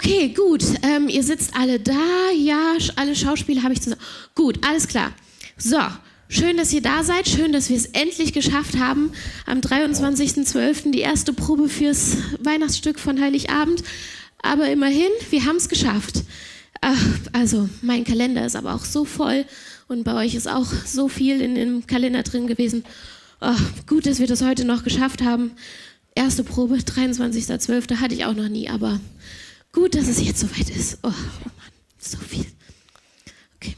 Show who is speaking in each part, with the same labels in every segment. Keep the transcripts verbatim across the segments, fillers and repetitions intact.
Speaker 1: Okay, gut. Ähm, ihr sitzt alle da. Ja, alle Schauspieler habe ich zusammen. Gut, alles klar. So, schön, dass ihr da seid. Schön, dass wir es endlich geschafft haben. Am dreiundzwanzigsten zwölften die erste Probe fürs Weihnachtsstück von Heiligabend. Aber immerhin, wir haben es geschafft. Ach, also, mein Kalender ist aber auch so voll. Und bei euch ist auch so viel in dem Kalender drin gewesen. Oh, gut, dass wir das heute noch geschafft haben. Erste Probe, dreiundzwanzigsten zwölften hatte ich auch noch nie, aber gut, dass es jetzt soweit ist. Oh, oh Mann, so viel. Okay.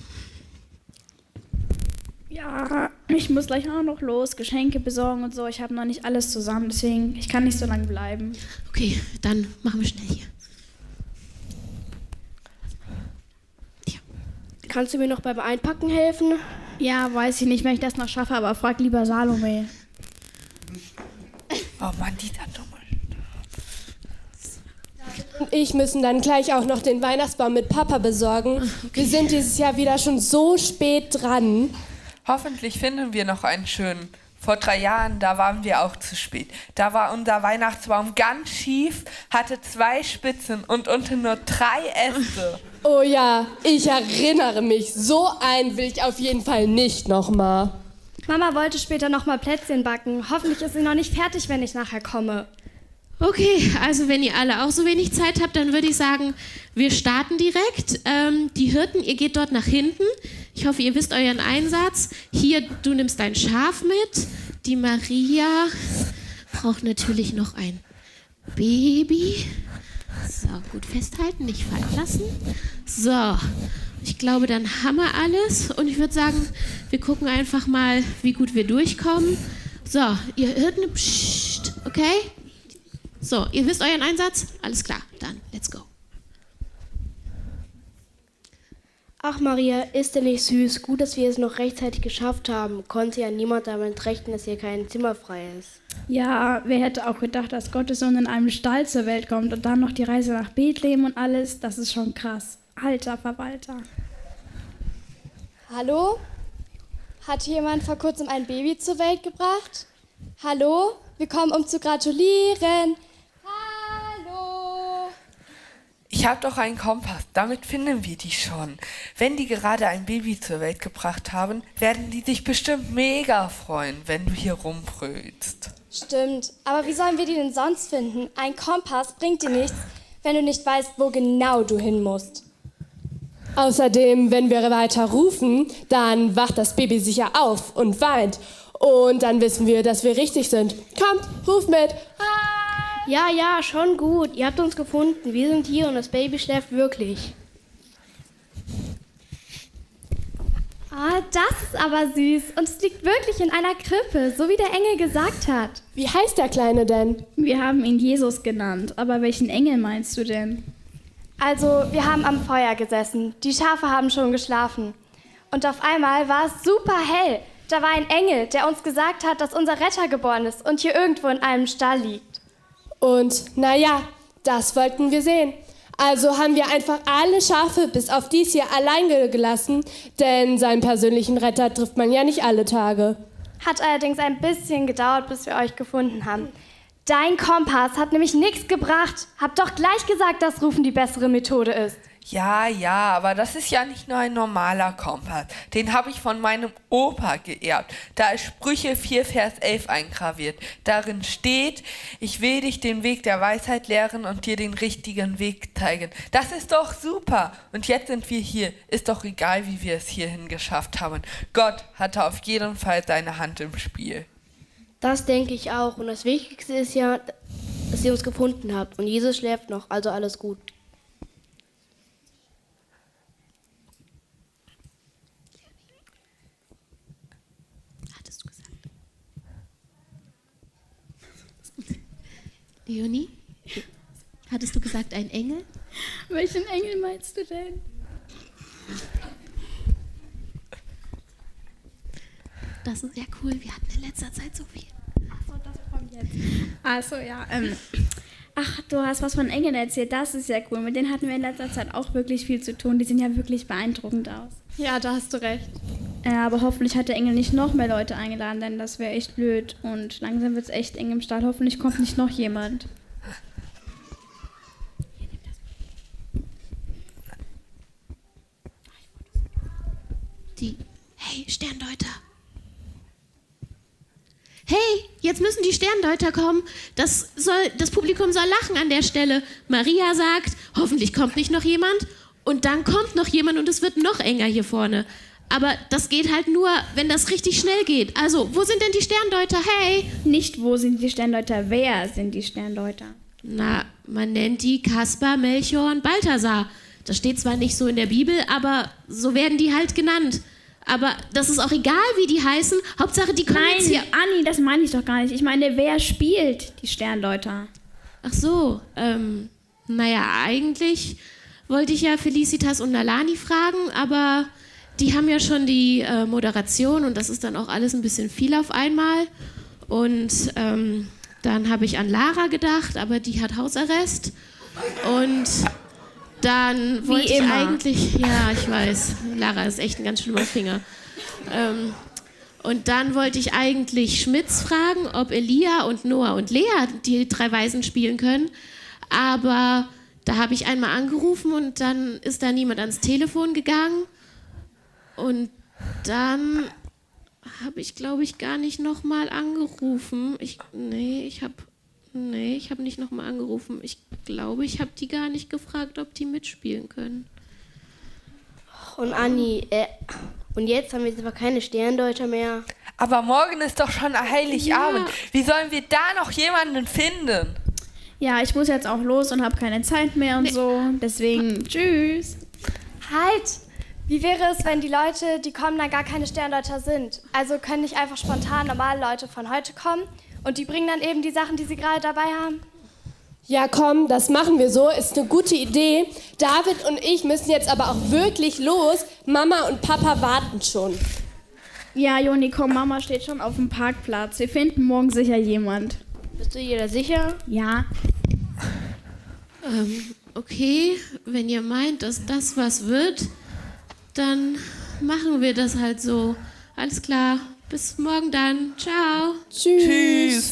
Speaker 2: Ja, ich muss gleich auch noch los, Geschenke besorgen und so. Ich habe noch nicht alles zusammen, deswegen ich kann nicht so lange bleiben.
Speaker 1: Okay, dann machen wir schnell hier.
Speaker 3: Kannst du mir noch beim Einpacken helfen?
Speaker 2: Ja, weiß ich nicht, wenn ich das noch schaffe, aber frag lieber Salome.
Speaker 4: Oh Mann, die da dumme.
Speaker 3: Und ich müssen dann gleich auch noch den Weihnachtsbaum mit Papa besorgen.
Speaker 1: Okay.
Speaker 3: Wir sind dieses Jahr wieder schon so spät dran.
Speaker 4: Hoffentlich finden wir noch einen schönen. Vor drei Jahren, da waren wir auch zu spät. Da war unser Weihnachtsbaum ganz schief, hatte zwei Spitzen und unten nur drei Äste.
Speaker 3: Oh ja, ich erinnere mich. So einen will ich auf jeden Fall nicht nochmal.
Speaker 5: Mama wollte später nochmal Plätzchen backen. Hoffentlich ist sie noch nicht fertig, wenn ich nachher komme.
Speaker 1: Okay, also wenn ihr alle auch so wenig Zeit habt, dann würde ich sagen, wir starten direkt. Ähm, die Hirten, ihr geht dort nach hinten. Ich hoffe, ihr wisst euren Einsatz. Hier, du nimmst dein Schaf mit. Die Maria braucht natürlich noch ein Baby. So, gut festhalten, nicht fallen lassen. So, ich glaube, dann haben wir alles. Und ich würde sagen, wir gucken einfach mal, wie gut wir durchkommen. So, ihr Hirten, pssst, okay? So, ihr wisst euren Einsatz? Alles klar, dann let's go.
Speaker 3: Ach Maria, ist denn nicht süß? Gut, dass wir es noch rechtzeitig geschafft haben. Konnte ja niemand damit rechnen, dass hier kein Zimmer frei ist.
Speaker 2: Ja, wer hätte auch gedacht, dass Gottes Sohn in einem Stall zur Welt kommt und dann noch die Reise nach Bethlehem und alles. Das ist schon krass. Alter Verwalter.
Speaker 5: Hallo? Hat jemand vor kurzem ein Baby zur Welt gebracht? Hallo? Wir kommen, um zu gratulieren. Hallo?
Speaker 4: Ich habe doch einen Kompass, damit finden wir die schon. Wenn die gerade ein Baby zur Welt gebracht haben, werden die sich bestimmt mega freuen, wenn du hier rumbrüllst.
Speaker 5: Stimmt, aber wie sollen wir die denn sonst finden? Ein Kompass bringt dir nichts, wenn du nicht weißt, wo genau du hin musst.
Speaker 3: Außerdem, wenn wir weiter rufen, dann wacht das Baby sicher auf und weint. Und dann wissen wir, dass wir richtig sind. Kommt, ruf mit. Ja, ja, schon gut. Ihr habt uns gefunden. Wir sind hier und das Baby schläft wirklich.
Speaker 5: Ah, das ist aber süß. Und es liegt wirklich in einer Krippe, so wie der Engel gesagt hat.
Speaker 3: Wie heißt der Kleine denn?
Speaker 2: Wir haben ihn Jesus genannt, aber welchen Engel meinst du denn?
Speaker 5: Also, wir haben am Feuer gesessen. Die Schafe haben schon geschlafen. Und auf einmal war es super hell. Da war ein Engel, der uns gesagt hat, dass unser Retter geboren ist und hier irgendwo in einem Stall liegt.
Speaker 3: Und naja, das wollten wir sehen. Also haben wir einfach alle Schafe bis auf dies hier allein gelassen, denn seinen persönlichen Retter trifft man ja nicht alle Tage.
Speaker 5: Hat allerdings ein bisschen gedauert, bis wir euch gefunden haben. Dein Kompass hat nämlich nichts gebracht. Hab doch gleich gesagt, dass Rufen die bessere Methode ist.
Speaker 4: Ja, ja, aber das ist ja nicht nur ein normaler Kompass. Den habe ich von meinem Opa geerbt. Da ist Sprüche vier, Vers elf eingraviert. Darin steht, ich will dich den Weg der Weisheit lehren und dir den richtigen Weg zeigen. Das ist doch super. Und jetzt sind wir hier. Ist doch egal, wie wir es hierhin geschafft haben. Gott hatte auf jeden Fall seine Hand im Spiel.
Speaker 3: Das denke ich auch. Und das Wichtigste ist ja, dass ihr uns gefunden habt. Und Jesus schläft noch, also alles gut.
Speaker 1: Hattest du gesagt? Leonie? Hattest du gesagt, ein Engel?
Speaker 2: Welchen Engel meinst du denn?
Speaker 1: Das ist ja cool, wir hatten in letzter Zeit so viel.
Speaker 2: Achso, das kommt jetzt. Achso, ja. Ähm, ach, du hast was von Engeln erzählt, das ist ja cool. Mit denen hatten wir in letzter Zeit auch wirklich viel zu tun. Die sehen ja wirklich beeindruckend aus.
Speaker 5: Ja, da hast du recht.
Speaker 2: Ja, aber hoffentlich hat der Engel nicht noch mehr Leute eingeladen, denn das wäre echt blöd. Und langsam wird es echt eng im Stall. Hoffentlich kommt nicht noch jemand.
Speaker 1: jetzt müssen die Sterndeuter kommen. Das, soll, das Publikum soll lachen an der Stelle. Maria sagt, hoffentlich kommt nicht noch jemand. Und dann kommt noch jemand und es wird noch enger hier vorne. Aber das geht halt nur, wenn das richtig schnell geht. Also, wo sind denn die Sterndeuter? Hey!
Speaker 2: Nicht, wo sind die Sterndeuter, wer sind die Sterndeuter?
Speaker 1: Na, man nennt die Kaspar, Melchior und Balthasar. Das steht zwar nicht so in der Bibel, aber so werden die halt genannt. Aber das ist auch egal, wie die heißen. Hauptsache, die kommen jetzt hier...
Speaker 2: Nein, Anni, das meine ich doch gar nicht. Ich meine, wer spielt die Sterndeuter?
Speaker 1: Ach so, ähm, naja, eigentlich wollte ich ja Felicitas und Nalani fragen, aber die haben ja schon die äh, Moderation und das ist dann auch alles ein bisschen viel auf einmal. Und ähm, dann habe ich an Lara gedacht, aber die hat Hausarrest. Und dann wollte ich
Speaker 2: immer.
Speaker 1: eigentlich... Ja, ich weiß, Lara ist echt ein ganz schlimmer Finger. Ähm, und dann wollte ich eigentlich Schmitz fragen, ob Elia und Noah und Lea die drei Weisen spielen können. Aber da habe ich einmal angerufen und dann ist da niemand ans Telefon gegangen. Und dann habe ich, glaube ich, gar nicht nochmal angerufen. Ich, nee, ich habe nee, ich habe nicht nochmal angerufen. Ich glaube, ich habe die gar nicht gefragt, ob die mitspielen können.
Speaker 6: Und Anni, äh, und jetzt haben wir jetzt aber keine Sterndeuter mehr.
Speaker 4: Aber morgen ist doch schon Heiligabend.
Speaker 1: Ja.
Speaker 4: Wie sollen wir da noch jemanden finden?
Speaker 2: Ja, ich muss jetzt auch los und habe keine Zeit mehr und
Speaker 1: Nee.
Speaker 2: so. Deswegen, tschüss.
Speaker 5: Halt! Wie wäre es, wenn die Leute, die kommen, dann gar keine Sterndeuter sind? Also können nicht einfach spontan normale Leute von heute kommen und die bringen dann eben die Sachen, die sie gerade dabei haben?
Speaker 3: Ja, komm, das machen wir so. Ist eine gute Idee. David und ich müssen jetzt aber auch wirklich los. Mama und Papa warten schon.
Speaker 2: Ja, Joni, komm, Mama steht schon auf dem Parkplatz. Wir finden morgen sicher jemand.
Speaker 6: Bist du dir da sicher?
Speaker 2: Ja.
Speaker 1: Ähm, okay, wenn ihr meint, dass das was wird, dann machen wir das halt so. Alles klar, bis morgen dann. Ciao.
Speaker 3: Tschüss.
Speaker 4: Tschüss.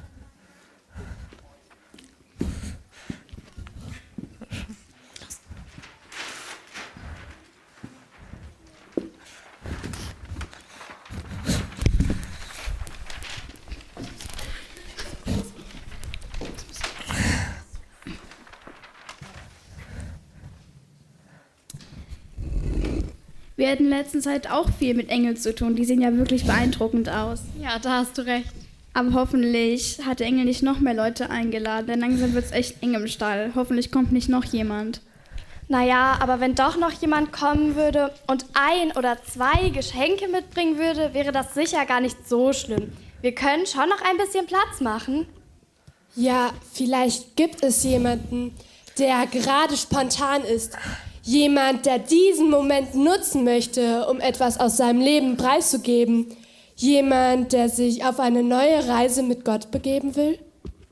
Speaker 2: Wir hatten in letzter Zeit auch viel mit Engeln zu tun. Die sehen ja wirklich beeindruckend aus.
Speaker 5: Ja, da hast du recht.
Speaker 2: Aber hoffentlich hat der Engel nicht noch mehr Leute eingeladen, denn langsam wird es echt eng im Stall. Hoffentlich kommt nicht noch jemand.
Speaker 5: Naja, aber wenn doch noch jemand kommen würde und ein oder zwei Geschenke mitbringen würde, wäre das sicher gar nicht so schlimm. Wir können schon noch ein bisschen Platz machen.
Speaker 3: Ja, vielleicht gibt es jemanden, der gerade spontan ist. Jemand, der diesen Moment nutzen möchte, um etwas aus seinem Leben preiszugeben. Jemand, der sich auf eine neue Reise mit Gott begeben will.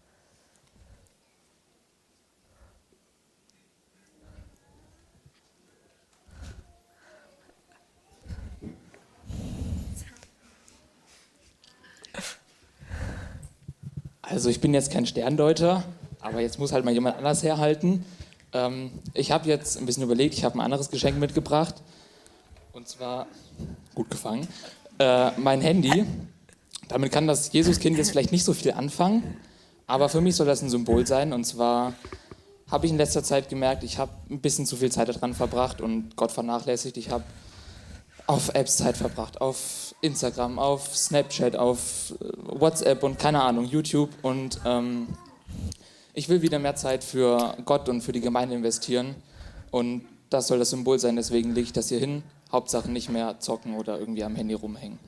Speaker 7: Also ich bin jetzt kein Sterndeuter, aber jetzt muss halt mal jemand anders herhalten. Ähm, ich habe jetzt ein bisschen überlegt, ich habe ein anderes Geschenk mitgebracht. Und zwar, gut gefangen, äh, mein Handy. Damit kann das Jesuskind jetzt vielleicht nicht so viel anfangen, aber für mich soll das ein Symbol sein. Und zwar habe ich in letzter Zeit gemerkt, ich habe ein bisschen zu viel Zeit daran verbracht und Gott vernachlässigt. Ich habe auf Apps Zeit verbracht, auf Instagram, auf Snapchat, auf WhatsApp und keine Ahnung, YouTube. Und ähm, ich will wieder mehr Zeit für Gott und für die Gemeinde investieren. Und das soll das Symbol sein, deswegen lege ich das hier hin. Hauptsache nicht mehr zocken oder irgendwie am Handy rumhängen.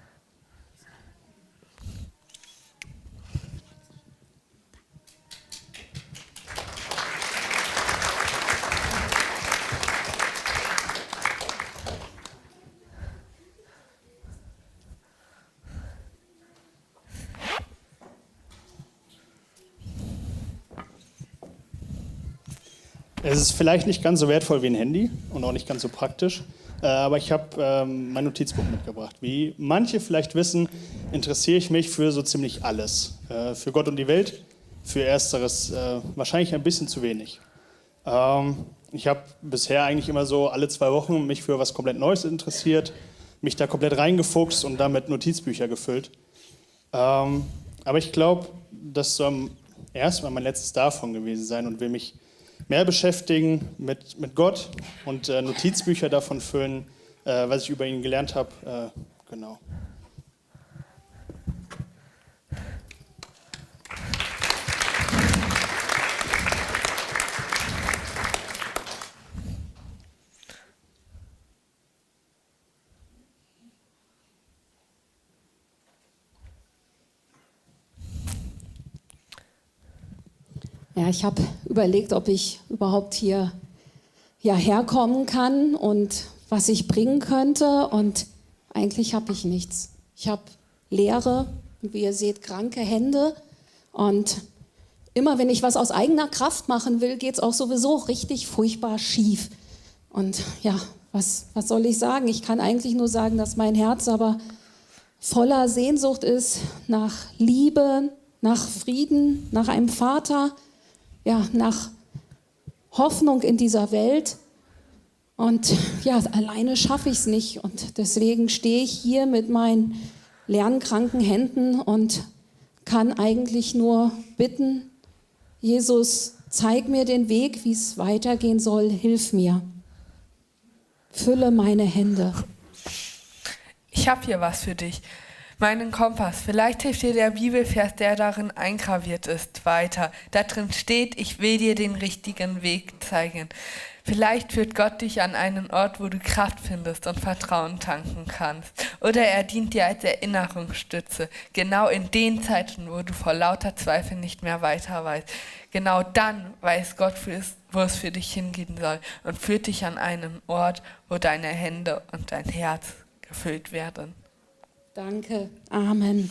Speaker 8: Es ist vielleicht nicht ganz so wertvoll wie ein Handy und auch nicht ganz so praktisch, äh, aber ich habe ähm, mein Notizbuch mitgebracht. Wie manche vielleicht wissen, interessiere ich mich für so ziemlich alles. Äh, für Gott und die Welt, für Ersteres äh, wahrscheinlich ein bisschen zu wenig. Ähm, ich habe bisher eigentlich immer so alle zwei Wochen mich für was komplett Neues interessiert, mich da komplett reingefuchst und damit Notizbücher gefüllt. Ähm, Aber ich glaube, das soll erstmal mein letztes davon gewesen sein und will mich mehr beschäftigen mit, mit Gott und äh, Notizbücher davon füllen, äh, was ich über ihn gelernt habe. Äh, genau.
Speaker 9: Ja, ich habe überlegt, ob ich überhaupt hier ja, herkommen kann und was ich bringen könnte. Und eigentlich habe ich nichts. Ich habe leere, wie ihr seht, kranke Hände. Und immer wenn ich was aus eigener Kraft machen will, geht es auch sowieso richtig furchtbar schief. Und ja, was, was soll ich sagen? Ich kann eigentlich nur sagen, dass mein Herz aber voller Sehnsucht ist nach Liebe, nach Frieden, nach einem Vater, ja, nach Hoffnung in dieser Welt. Und ja, alleine schaffe ich es nicht. Und deswegen stehe ich hier mit meinen leeren, kranken Händen und kann eigentlich nur bitten, Jesus, zeig mir den Weg, wie es weitergehen soll, hilf mir. Fülle meine Hände.
Speaker 4: Ich habe hier was für dich. Meinen Kompass. Vielleicht hilft dir der Bibelvers, der darin eingraviert ist, weiter. Da drin steht, ich will dir den richtigen Weg zeigen. Vielleicht führt Gott dich an einen Ort, wo du Kraft findest und Vertrauen tanken kannst. Oder er dient dir als Erinnerungsstütze. Genau in den Zeiten, wo du vor lauter Zweifel nicht mehr weiter weißt. Genau dann weiß Gott, wo es für dich hingehen soll und führt dich an einen Ort, wo deine Hände und dein Herz gefüllt werden.
Speaker 9: Danke. Amen.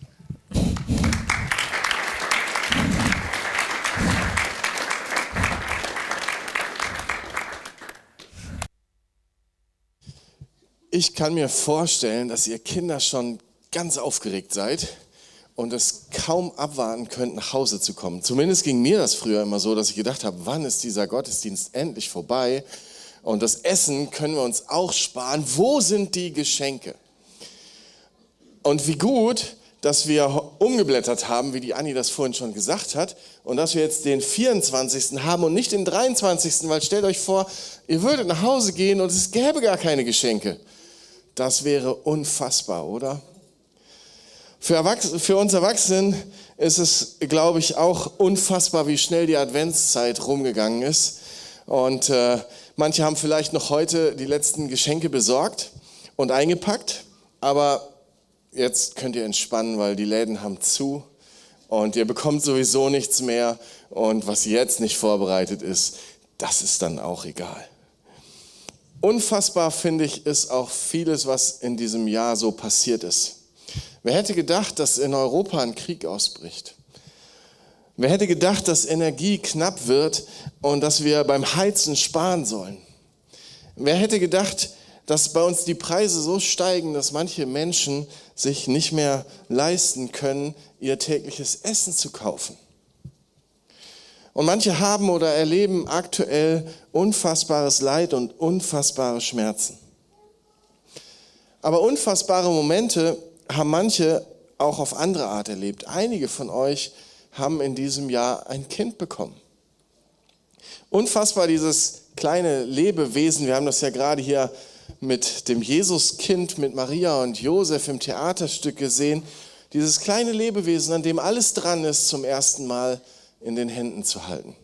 Speaker 10: Ich kann mir vorstellen, dass ihr Kinder schon ganz aufgeregt seid und es kaum abwarten könnt, nach Hause zu kommen. Zumindest ging mir das früher immer so, dass ich gedacht habe, wann ist dieser Gottesdienst endlich vorbei? Und das Essen können wir uns auch sparen. Wo sind die Geschenke? Und wie gut, dass wir umgeblättert haben, wie die Anni das vorhin schon gesagt hat, und dass wir jetzt den vierundzwanzigsten haben und nicht den dreiundzwanzigsten, weil stellt euch vor, ihr würdet nach Hause gehen und es gäbe gar keine Geschenke. Das wäre unfassbar, oder? Für, Erwachs- für uns Erwachsenen ist es, glaube ich, auch unfassbar, wie schnell die Adventszeit rumgegangen ist. Und äh, manche haben vielleicht noch heute die letzten Geschenke besorgt und eingepackt, aber jetzt könnt ihr entspannen, weil die Läden haben zu und ihr bekommt sowieso nichts mehr. Und was jetzt nicht vorbereitet ist, das ist dann auch egal. Unfassbar, finde ich, ist auch vieles, was in diesem Jahr so passiert ist. Wer hätte gedacht, dass in Europa ein Krieg ausbricht? Wer hätte gedacht, dass Energie knapp wird und dass wir beim Heizen sparen sollen? Wer hätte gedacht, dass bei uns die Preise so steigen, dass manche Menschen sich nicht mehr leisten können, ihr tägliches Essen zu kaufen. Und manche haben oder erleben aktuell unfassbares Leid und unfassbare Schmerzen. Aber unfassbare Momente haben manche auch auf andere Art erlebt. Einige von euch haben in diesem Jahr ein Kind bekommen. Unfassbar, dieses kleine Lebewesen, wir haben das ja gerade hier mit dem Jesuskind, mit Maria und Josef im Theaterstück gesehen, dieses kleine Lebewesen, an dem alles dran ist, zum ersten Mal in den Händen zu halten.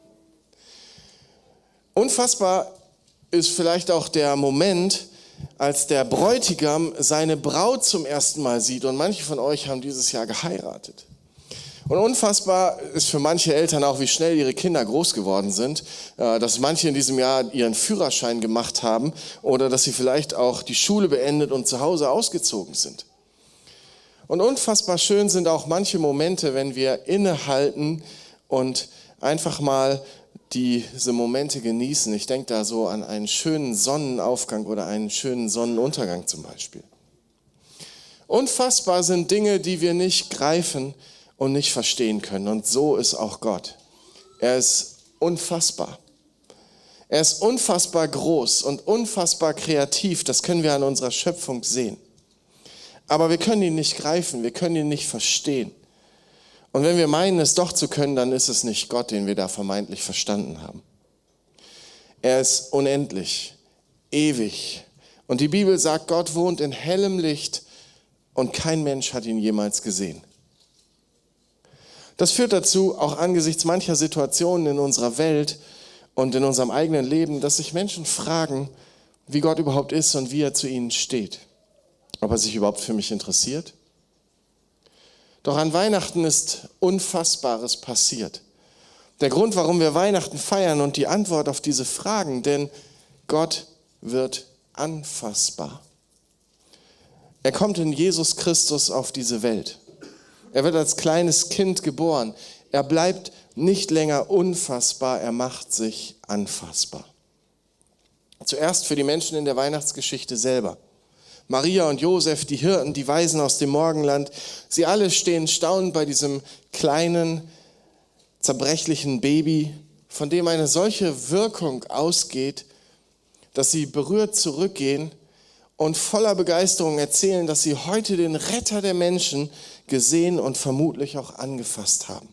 Speaker 10: Unfassbar ist vielleicht auch der Moment, als der Bräutigam seine Braut zum ersten Mal sieht, und manche von euch haben dieses Jahr geheiratet. Und unfassbar ist für manche Eltern auch, wie schnell ihre Kinder groß geworden sind, dass manche in diesem Jahr ihren Führerschein gemacht haben oder dass sie vielleicht auch die Schule beendet und zu Hause ausgezogen sind. Und unfassbar schön sind auch manche Momente, wenn wir innehalten und einfach mal diese Momente genießen. Ich denke da so an einen schönen Sonnenaufgang oder einen schönen Sonnenuntergang zum Beispiel. Unfassbar sind Dinge, die wir nicht greifen und nicht verstehen können. Und so ist auch Gott. Er ist unfassbar. Er ist unfassbar groß und unfassbar kreativ. Das können wir an unserer Schöpfung sehen. Aber wir können ihn nicht greifen, wir können ihn nicht verstehen. Und wenn wir meinen, es doch zu können, dann ist es nicht Gott, den wir da vermeintlich verstanden haben. Er ist unendlich, ewig. Und die Bibel sagt, Gott wohnt in hellem Licht und kein Mensch hat ihn jemals gesehen. Das führt dazu, auch angesichts mancher Situationen in unserer Welt und in unserem eigenen Leben, dass sich Menschen fragen, wie Gott überhaupt ist und wie er zu ihnen steht. Ob er sich überhaupt für mich interessiert. Doch an Weihnachten ist Unfassbares passiert. Der Grund, warum wir Weihnachten feiern und die Antwort auf diese Fragen, denn Gott wird anfassbar. Er kommt in Jesus Christus auf diese Welt. Er wird als kleines Kind geboren. Er bleibt nicht länger unfassbar, er macht sich anfassbar. Zuerst für die Menschen in der Weihnachtsgeschichte selber. Maria und Josef, die Hirten, die Weisen aus dem Morgenland, sie alle stehen staunend bei diesem kleinen, zerbrechlichen Baby, von dem eine solche Wirkung ausgeht, dass sie berührt zurückgehen und voller Begeisterung erzählen, dass sie heute den Retter der Menschen gesehen und vermutlich auch angefasst haben.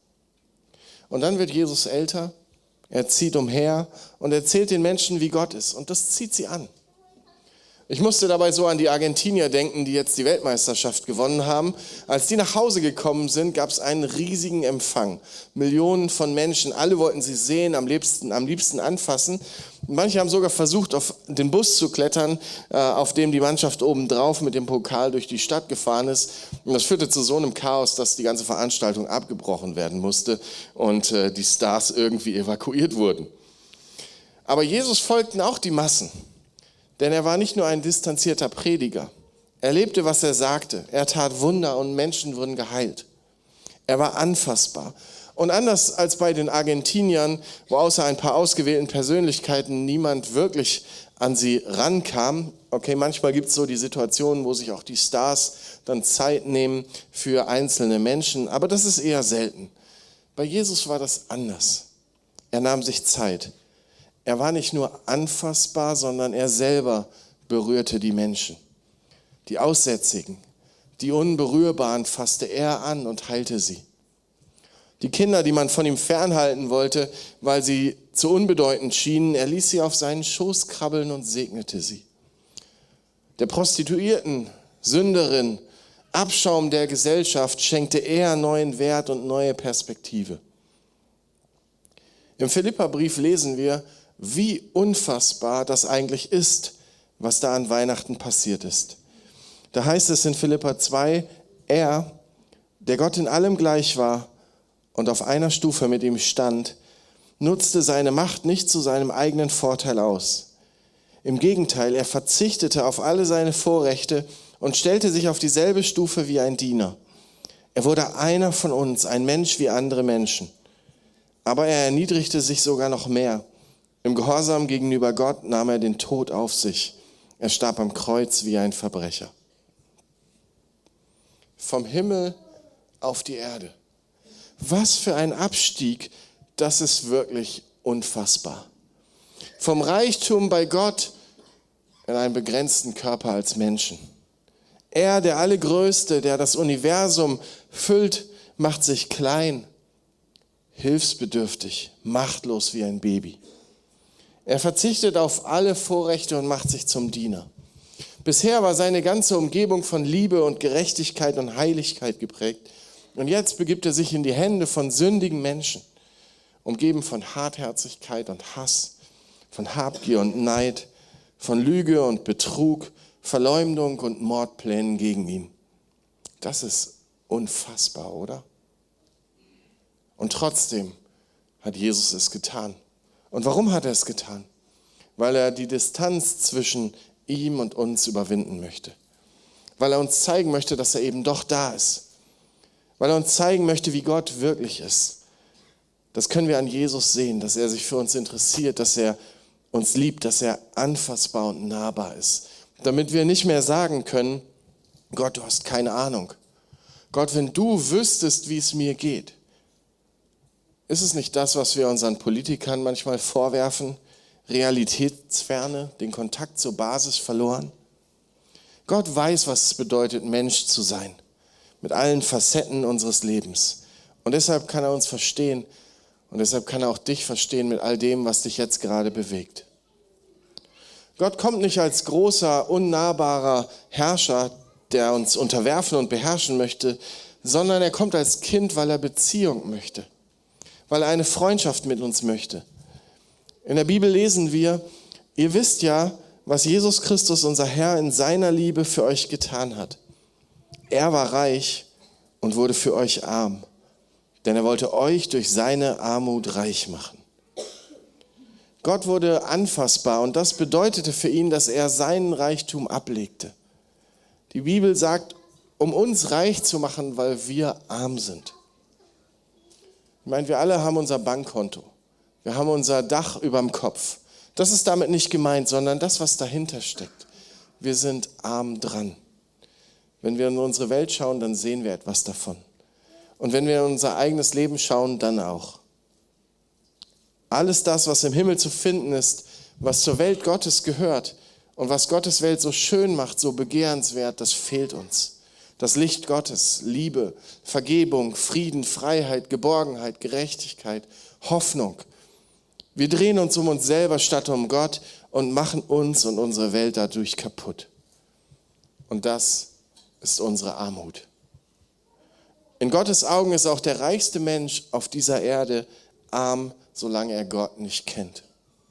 Speaker 10: Und dann wird Jesus älter, er zieht umher und erzählt den Menschen, wie Gott ist. Und das zieht sie an. Ich musste dabei so an die Argentinier denken, die jetzt die Weltmeisterschaft gewonnen haben. Als die nach Hause gekommen sind, gab es einen riesigen Empfang. Millionen von Menschen, alle wollten sie sehen, am liebsten, am liebsten anfassen. Manche haben sogar versucht, auf den Bus zu klettern, auf dem die Mannschaft obendrauf mit dem Pokal durch die Stadt gefahren ist. Und das führte zu so einem Chaos, dass die ganze Veranstaltung abgebrochen werden musste und die Stars irgendwie evakuiert wurden. Aber Jesus folgten auch die Massen. Denn er war nicht nur ein distanzierter Prediger. Er lebte, was er sagte. Er tat Wunder und Menschen wurden geheilt. Er war anfassbar. Und anders als bei den Argentiniern, wo außer ein paar ausgewählten Persönlichkeiten niemand wirklich an sie rankam, okay, manchmal gibt es so die Situationen, wo sich auch die Stars dann Zeit nehmen für einzelne Menschen, aber das ist eher selten. Bei Jesus war das anders. Er nahm sich Zeit. Er war nicht nur anfassbar, sondern er selber berührte die Menschen. Die Aussätzigen, die Unberührbaren fasste er an und heilte sie. Die Kinder, die man von ihm fernhalten wollte, weil sie zu unbedeutend schienen, er ließ sie auf seinen Schoß krabbeln und segnete sie. Der Prostituierten, Sünderin, Abschaum der Gesellschaft schenkte er neuen Wert und neue Perspektive. Im Philipperbrief lesen wir, wie unfassbar das eigentlich ist, was da an Weihnachten passiert ist. Da heißt es in Philipper zwei, er, der Gott in allem gleich war und auf einer Stufe mit ihm stand, nutzte seine Macht nicht zu seinem eigenen Vorteil aus. Im Gegenteil, er verzichtete auf alle seine Vorrechte und stellte sich auf dieselbe Stufe wie ein Diener. Er wurde einer von uns, ein Mensch wie andere Menschen. Aber er erniedrigte sich sogar noch mehr. Im Gehorsam gegenüber Gott nahm er den Tod auf sich. Er starb am Kreuz wie ein Verbrecher. Vom Himmel auf die Erde. Was für ein Abstieg, das ist wirklich unfassbar. Vom Reichtum bei Gott in einen begrenzten Körper als Menschen. Er, der Allergrößte, der das Universum füllt, macht sich klein, hilfsbedürftig, machtlos wie ein Baby. Er verzichtet auf alle Vorrechte und macht sich zum Diener. Bisher war seine ganze Umgebung von Liebe und Gerechtigkeit und Heiligkeit geprägt. Und jetzt begibt er sich in die Hände von sündigen Menschen, umgeben von Hartherzigkeit und Hass, von Habgier und Neid, von Lüge und Betrug, Verleumdung und Mordplänen gegen ihn. Das ist unfassbar, oder? Und trotzdem hat Jesus es getan. Und warum hat er es getan? Weil er die Distanz zwischen ihm und uns überwinden möchte. Weil er uns zeigen möchte, dass er eben doch da ist. Weil er uns zeigen möchte, wie Gott wirklich ist. Das können wir an Jesus sehen, dass er sich für uns interessiert, dass er uns liebt, dass er anfassbar und nahbar ist. Damit wir nicht mehr sagen können, Gott, du hast keine Ahnung. Gott, wenn du wüsstest, wie es mir geht. Ist es nicht das, was wir unseren Politikern manchmal vorwerfen? Realitätsferne, den Kontakt zur Basis verloren? Gott weiß, was es bedeutet, Mensch zu sein. mit allen Facetten unseres Lebens. Und deshalb kann er uns verstehen und deshalb kann er auch dich verstehen mit all dem, was dich jetzt gerade bewegt. Gott kommt nicht als großer, unnahbarer Herrscher, der uns unterwerfen und beherrschen möchte, sondern er kommt als Kind, weil er Beziehung möchte, weil er eine Freundschaft mit uns möchte. In der Bibel lesen wir, ihr wisst ja, was Jesus Christus, unser Herr, in seiner Liebe für euch getan hat. Er war reich und wurde für euch arm, denn er wollte euch durch seine Armut reich machen. Gott wurde anfassbar und das bedeutete für ihn, dass er seinen Reichtum ablegte. Die Bibel sagt, um uns reich zu machen, weil wir arm sind. Ich meine, wir alle haben unser Bankkonto. Wir haben unser Dach überm Kopf. Das ist damit nicht gemeint, sondern das, was dahinter steckt. Wir sind arm dran. Wenn wir in unsere Welt schauen, dann sehen wir etwas davon. Und wenn wir in unser eigenes Leben schauen, dann auch. Alles das, was im Himmel zu finden ist, was zur Welt Gottes gehört und was Gottes Welt so schön macht, so begehrenswert, das fehlt uns. Das Licht Gottes, Liebe, Vergebung, Frieden, Freiheit, Geborgenheit, Gerechtigkeit, Hoffnung. Wir drehen uns um uns selber statt um Gott und machen uns und unsere Welt dadurch kaputt. Und das ist unsere Armut. In Gottes Augen ist auch der reichste Mensch auf dieser Erde arm, solange er Gott nicht kennt.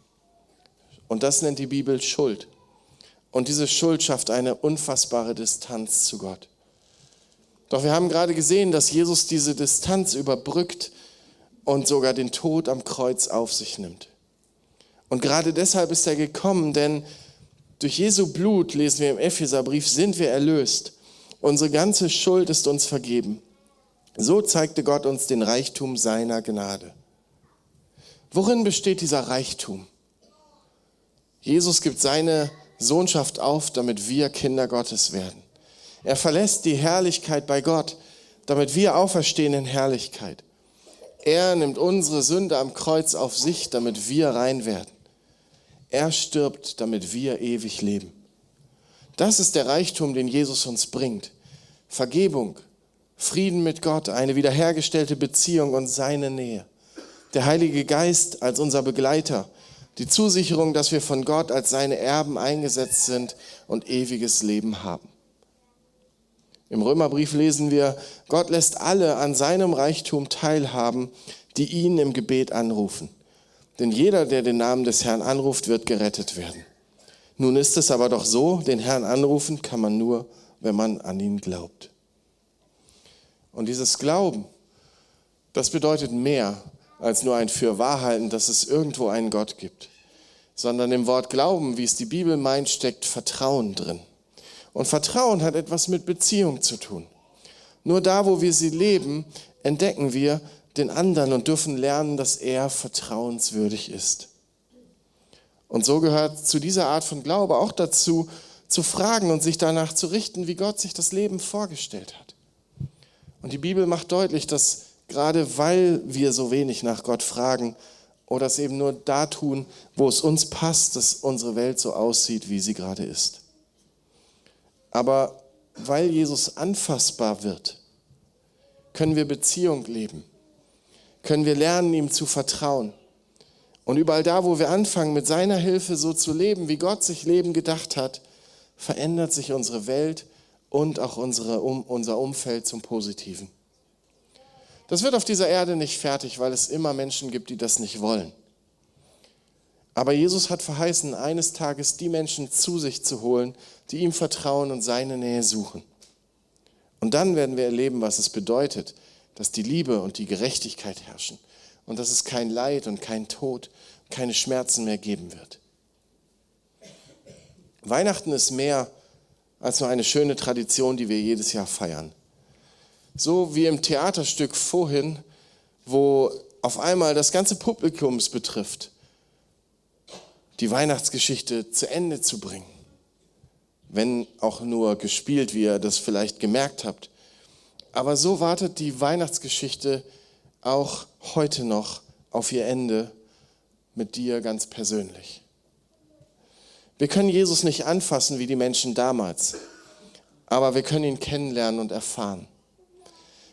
Speaker 10: Und das nennt die Bibel Schuld. Und diese Schuld schafft eine unfassbare Distanz zu Gott. Doch wir haben gerade gesehen, dass Jesus diese Distanz überbrückt und sogar den Tod am Kreuz auf sich nimmt. Und gerade deshalb ist er gekommen, denn durch Jesu Blut, lesen wir im Epheserbrief, sind wir erlöst. Unsere ganze Schuld ist uns vergeben. So zeigte Gott uns den Reichtum seiner Gnade. Worin besteht dieser Reichtum? Jesus gibt seine Sohnschaft auf, damit wir Kinder Gottes werden. Er verlässt die Herrlichkeit bei Gott, damit wir auferstehen in Herrlichkeit. Er nimmt unsere Sünde am Kreuz auf sich, damit wir rein werden. Er stirbt, damit wir ewig leben. Das ist der Reichtum, den Jesus uns bringt. Vergebung, Frieden mit Gott, eine wiederhergestellte Beziehung und seine Nähe. Der Heilige Geist als unser Begleiter, die Zusicherung, dass wir von Gott als seine Erben eingesetzt sind und ewiges Leben haben. Im Römerbrief lesen wir, Gott lässt alle an seinem Reichtum teilhaben, die ihn im Gebet anrufen. Denn jeder, der den Namen des Herrn anruft, wird gerettet werden. Nun ist es aber doch so, den Herrn anrufen kann man nur, wenn man an ihn glaubt. Und dieses Glauben, das bedeutet mehr als nur ein Fürwahrhalten, dass es irgendwo einen Gott gibt. Sondern im Wort Glauben, wie es die Bibel meint, steckt Vertrauen drin. Und Vertrauen hat etwas mit Beziehung zu tun. Nur da, wo wir sie leben, entdecken wir den anderen und dürfen lernen, dass er vertrauenswürdig ist. Und so gehört zu dieser Art von Glaube auch dazu, zu fragen und sich danach zu richten, wie Gott sich das Leben vorgestellt hat. Und die Bibel macht deutlich, dass gerade weil wir so wenig nach Gott fragen oder es eben nur da tun, wo es uns passt, dass unsere Welt so aussieht, wie sie gerade ist. Aber weil Jesus anfassbar wird, können wir Beziehung leben, können wir lernen, ihm zu vertrauen. Und überall da, wo wir anfangen, mit seiner Hilfe so zu leben, wie Gott sich Leben gedacht hat, verändert sich unsere Welt und auch unsere, um, unser Umfeld zum Positiven. Das wird auf dieser Erde nicht fertig, weil es immer Menschen gibt, die das nicht wollen. Aber Jesus hat verheißen, eines Tages die Menschen zu sich zu holen, die ihm vertrauen und seine Nähe suchen. Und dann werden wir erleben, was es bedeutet, dass die Liebe und die Gerechtigkeit herrschen und dass es kein Leid und kein Tod, keine Schmerzen mehr geben wird. Weihnachten ist mehr als nur eine schöne Tradition, die wir jedes Jahr feiern. So wie im Theaterstück vorhin, wo auf einmal das ganze Publikum es betrifft, die Weihnachtsgeschichte zu Ende zu bringen. Wenn auch nur gespielt, wie ihr das vielleicht gemerkt habt. Aber so wartet die Weihnachtsgeschichte auch heute noch auf ihr Ende mit dir ganz persönlich. Wir können Jesus nicht anfassen wie die Menschen damals, aber wir können ihn kennenlernen und erfahren.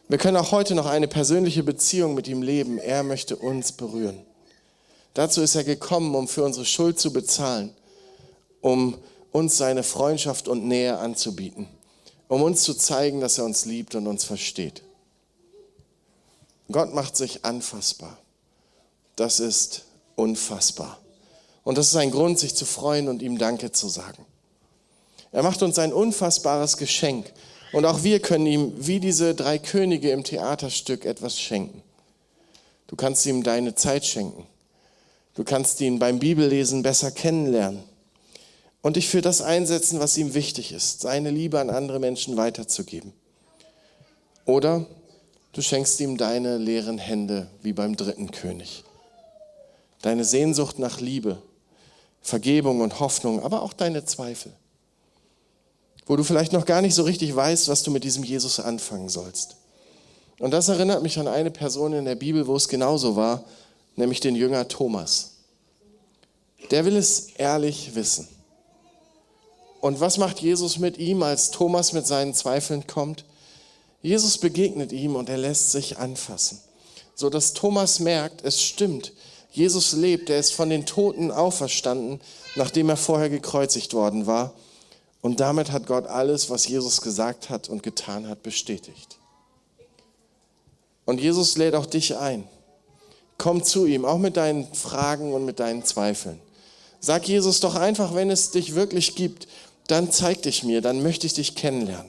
Speaker 10: Wir können auch heute noch eine persönliche Beziehung mit ihm leben. Er möchte uns berühren. Dazu ist er gekommen, um für unsere Schuld zu bezahlen, um uns seine Freundschaft und Nähe anzubieten, um uns zu zeigen, dass er uns liebt und uns versteht. Gott macht sich anfassbar. Das ist unfassbar. Und das ist ein Grund, sich zu freuen und ihm Danke zu sagen. Er macht uns ein unfassbares Geschenk. Und auch wir können ihm, wie diese drei Könige im Theaterstück, etwas schenken. Du kannst ihm deine Zeit schenken. Du kannst ihn beim Bibellesen besser kennenlernen. Und dich für das einsetzen, was ihm wichtig ist, seine Liebe an andere Menschen weiterzugeben. Oder du schenkst ihm deine leeren Hände, wie beim dritten König. Deine Sehnsucht nach Liebe, Vergebung und Hoffnung, aber auch deine Zweifel. Wo du vielleicht noch gar nicht so richtig weißt, was du mit diesem Jesus anfangen sollst. Und das erinnert mich an eine Person in der Bibel, wo es genauso war, nämlich den Jünger Thomas. Der will es ehrlich wissen. Und was macht Jesus mit ihm, als Thomas mit seinen Zweifeln kommt? Jesus begegnet ihm und er lässt sich anfassen, sodass Thomas merkt, es stimmt, Jesus lebt, er ist von den Toten auferstanden, nachdem er vorher gekreuzigt worden war. Und damit hat Gott alles, was Jesus gesagt hat und getan hat, bestätigt. Und Jesus lädt auch dich ein. Komm zu ihm, auch mit deinen Fragen und mit deinen Zweifeln. Sag Jesus doch einfach, wenn es dich wirklich gibt, dann zeig dich mir, dann möchte ich dich kennenlernen.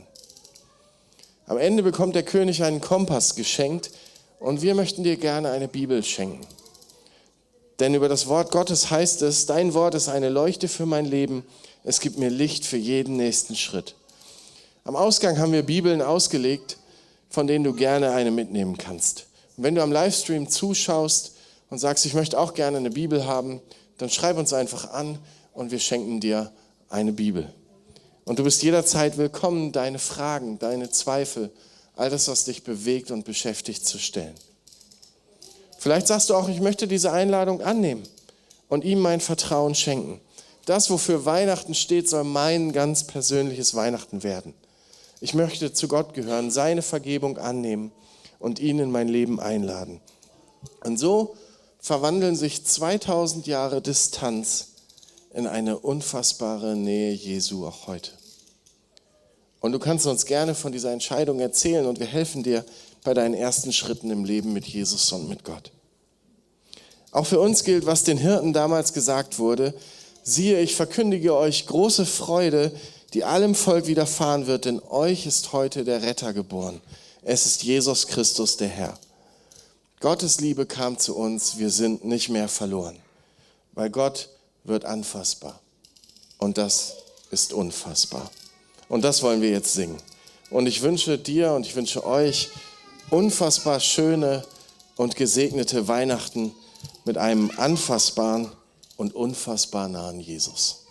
Speaker 10: Am Ende bekommt der König einen Kompass geschenkt und wir möchten dir gerne eine Bibel schenken. Denn über das Wort Gottes heißt es, dein Wort ist eine Leuchte für mein Leben, es gibt mir Licht für jeden nächsten Schritt. Am Ausgang haben wir Bibeln ausgelegt, von denen du gerne eine mitnehmen kannst. Und wenn du am Livestream zuschaust und sagst, ich möchte auch gerne eine Bibel haben, dann schreib uns einfach an und wir schenken dir eine Bibel. Und du bist jederzeit willkommen, deine Fragen, deine Zweifel, all das, was dich bewegt und beschäftigt, zu stellen. Vielleicht sagst du auch, ich möchte diese Einladung annehmen und ihm mein Vertrauen schenken. Das, wofür Weihnachten steht, soll mein ganz persönliches Weihnachten werden. Ich möchte zu Gott gehören, seine Vergebung annehmen und ihn in mein Leben einladen. Und so verwandeln sich zweitausend Jahre Distanz in eine unfassbare Nähe Jesu auch heute. Und du kannst uns gerne von dieser Entscheidung erzählen und wir helfen dir bei deinen ersten Schritten im Leben mit Jesus und mit Gott. Auch für uns gilt, was den Hirten damals gesagt wurde: Siehe, ich verkündige euch große Freude, die allem Volk widerfahren wird, denn euch ist heute der Retter geboren. Es ist Jesus Christus, der Herr. Gottes Liebe kam zu uns, wir sind nicht mehr verloren, weil Gott wird anfassbar. Und das ist unfassbar. Und das wollen wir jetzt singen. Und ich wünsche dir und ich wünsche euch unfassbar schöne und gesegnete Weihnachten mit einem anfassbaren und unfassbar nahen Jesus.